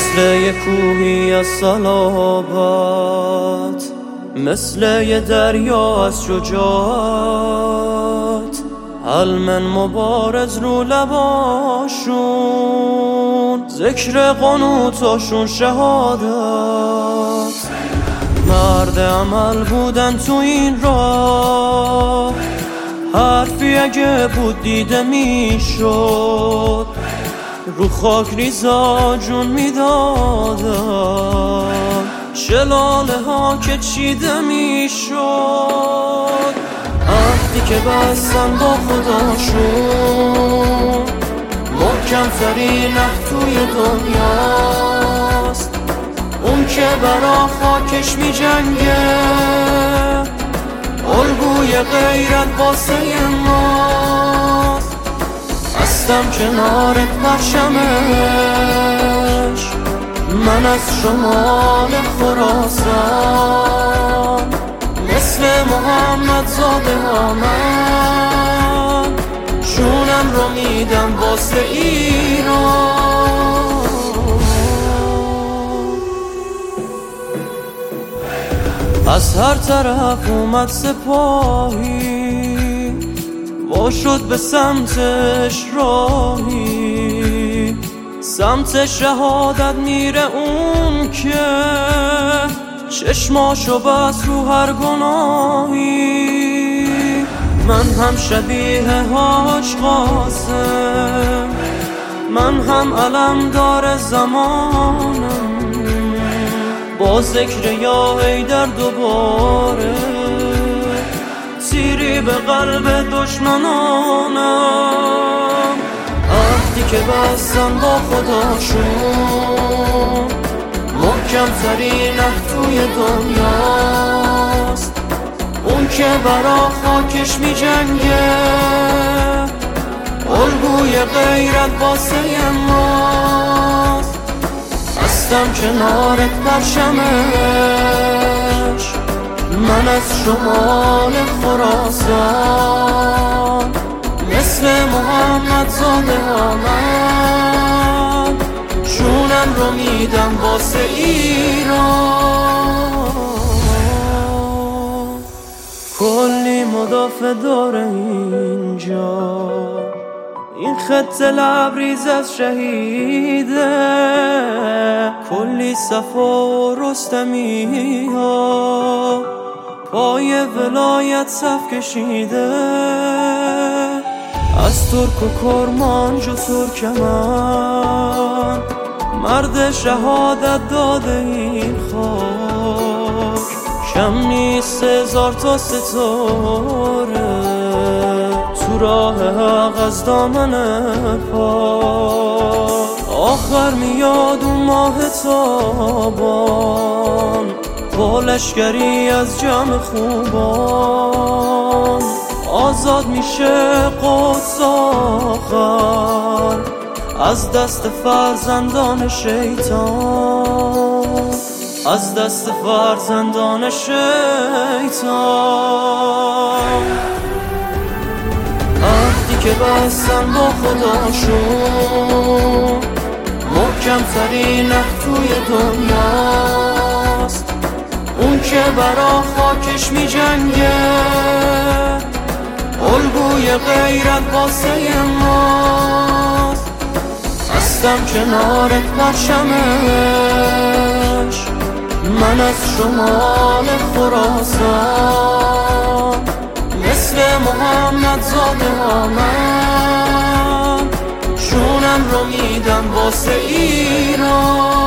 مثل یه کوهی از صلابت، مثل یه دریا از شجاعت، علم مبارز رو لباشون، ذکر قنوتاشون شهادت. مرد عمل بودن تو این راه، حرفی اگه بود دیده میشد، رو خاک ریزا جون میدادن، شلاله ها که چیده میشد. عهدی که بستن با خداشون، محکم ترین عهد توی دنیاست، اون که برا خاکش می جنگه، الگوی غیرت واسه ماست. هستم کنارت پرچمش، من از شمال خراسان، مثل محمد زاده ها من جونم رو میدم واسه ایران. از هر طرف اومد سپاهی، وا شد به سمتش راهی، سمت شهادت میره اون که چشماشو بس رو هر گناهی. من هم شبیه حاج قاسم، من هم علمدار زمانم، با ذکر یا حیدر دوباره تیری به قلب دشمنانم. عهدی که بستن با خداشون، محکم ترین عهد توی دنیاست، اون که برا خاکش می جنگه، الگوی غیرت واسه ماست. هستم کنارت پرچمش، من از شمال خراسان، مثل محمد زاده ها من جونم رو میدم واسه ایران. کلی مدافع داره اینجا، این خط لبریز از شهیده، کلی صفا و رستمی ها پای ولایت صف کشیده، از ترک و کرمانج و ترکمن مرد شهادت داده این خاک. کم نیست 1000 تا ستاره تو راه حق از دامن پاک. آخر میاد اون ماه تابان، با لشکری از جمع خوبان، آزاد میشه قدس آخر از دست فرزندان شیطان، از دست فرزندان شیطان. عهدی که بستن با خداشون، محکم ترین عهد توی دنیاست، اون که برا خاکش می جنگه، الگوی غیرت واسه ماست. هستم کنارت پرچمش، من از شمال خراسان، مثل محمد زاده ها من جونم رو میدم واسه ایران.